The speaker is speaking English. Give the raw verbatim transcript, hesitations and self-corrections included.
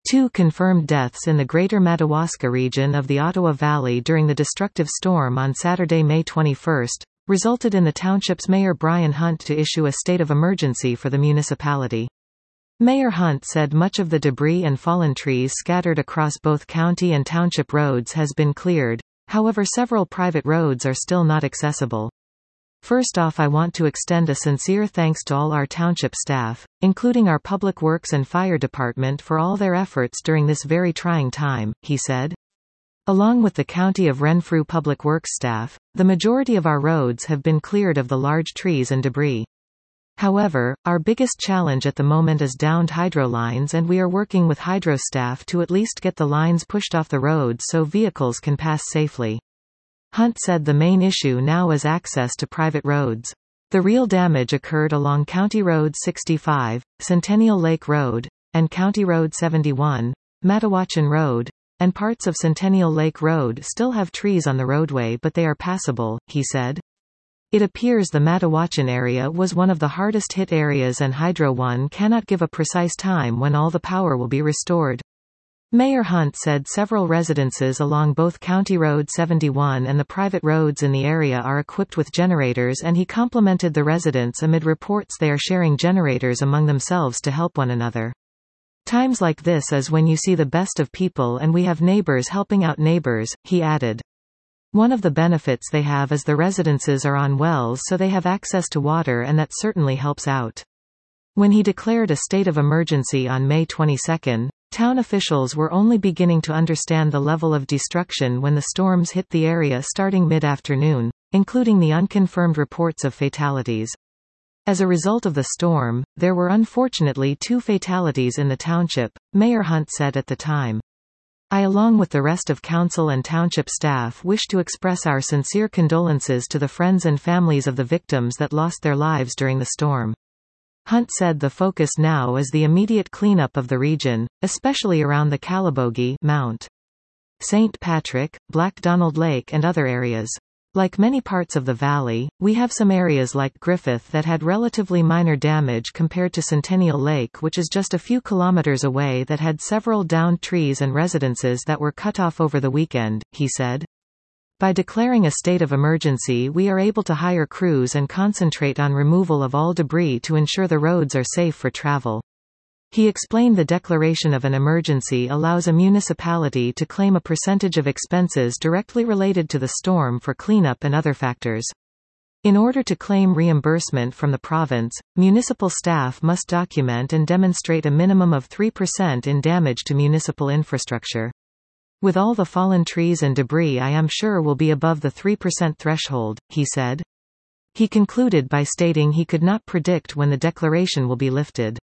Two confirmed deaths in the Greater Madawaska region of the Ottawa Valley during the destructive storm on Saturday, May twenty-first, resulted in the township's Mayor Brian Hunt to issue a state of emergency for the municipality. Mayor Hunt said much of the debris and fallen trees scattered across both county and township roads has been cleared, however several private roads are still not accessible. First off, I want to extend a sincere thanks to all our township staff, including our Public Works and Fire Department, for all their efforts during this very trying time, he said. Along with the County of Renfrew Public Works staff, the majority of our roads have been cleared of the large trees and debris. However, our biggest challenge at the moment is downed hydro lines, and we are working with hydro staff to at least get the lines pushed off the roads so vehicles can pass safely. Hunt said the main issue now is access to private roads. The real damage occurred along County Road sixty-five, Centennial Lake Road, and County Road seventy-one, Matawachin Road, and parts of Centennial Lake Road still have trees on the roadway, but they are passable, he said. It appears the Matawachin area was one of the hardest hit areas, and Hydro One cannot give a precise time when all the power will be restored. Mayor Hunt said several residences along both County Road seventy-one and the private roads in the area are equipped with generators, and he complimented the residents amid reports they are sharing generators among themselves to help one another. Times like this is when you see the best of people, and we have neighbors helping out neighbors, he added. One of the benefits they have is the residences are on wells, so they have access to water, and that certainly helps out. When he declared a state of emergency on May twenty-second, town officials were only beginning to understand the level of destruction when the storms hit the area starting mid-afternoon, including the unconfirmed reports of fatalities. As a result of the storm, there were unfortunately two fatalities in the township, Mayor Hunt said at the time. I, along with the rest of council and township staff, wish to express our sincere condolences to the friends and families of the victims that lost their lives during the storm. Hunt said the focus now is the immediate cleanup of the region, especially around the Calabogie, Mount Saint Patrick, Black Donald Lake and other areas. Like many parts of the valley, we have some areas like Griffith that had relatively minor damage compared to Centennial Lake, which is just a few kilometers away, that had several downed trees and residences that were cut off over the weekend, he said. By declaring a state of emergency, we are able to hire crews and concentrate on removal of all debris to ensure the roads are safe for travel. He explained the declaration of an emergency allows a municipality to claim a percentage of expenses directly related to the storm for cleanup and other factors. In order to claim reimbursement from the province, municipal staff must document and demonstrate a minimum of three percent in damage to municipal infrastructure. With all the fallen trees and debris, I am sure will be above the three percent threshold, he said. He concluded by stating he could not predict when the declaration will be lifted.